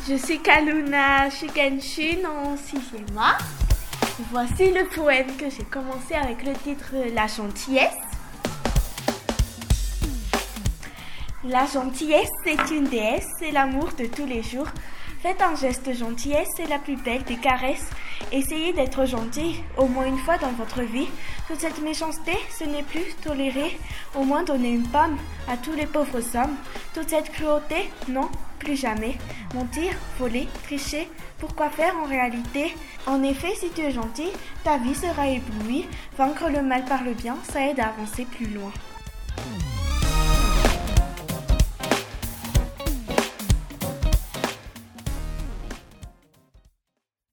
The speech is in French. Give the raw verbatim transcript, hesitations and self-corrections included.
Je suis Kaluna Shikenshin en sixième A. Voici le poème que j'ai commencé avec le titre La gentillesse. La gentillesse, c'est une déesse, c'est l'amour de tous les jours. Faites un geste de gentillesse, c'est la plus belle des caresses. Essayez d'être gentil, au moins une fois dans votre vie. Toute cette méchanceté, ce n'est plus toléré. Au moins donner une pomme à tous les pauvres hommes. Toute cette cruauté, non, plus jamais. Mentir, voler, tricher, pourquoi faire en réalité? En effet, si tu es gentil, ta vie sera éblouie. Vaincre le mal par le bien, ça aide à avancer plus loin.